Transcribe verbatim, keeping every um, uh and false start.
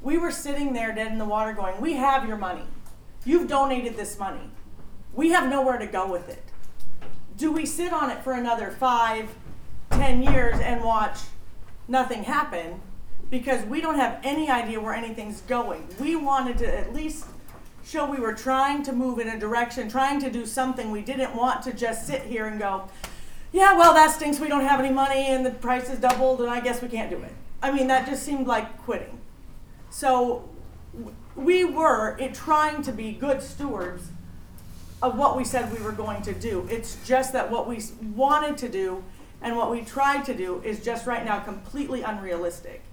We were sitting there dead in the water going, we have your money. You've donated this money. We have nowhere to go with it. Do we sit on it for another five, ten years and watch nothing happen? Because we don't have any idea where anything's going. We wanted to at least show we were trying to move in a direction, trying to do something. We didn't want to just sit here and go, yeah, well, that stinks. We don't have any money and the price is doubled and I guess we can't do it. I mean, that just seemed like quitting. So we were it, trying to be good stewards of what we said we were going to do. It's just that what we wanted to do and what we tried to do is just right now completely unrealistic.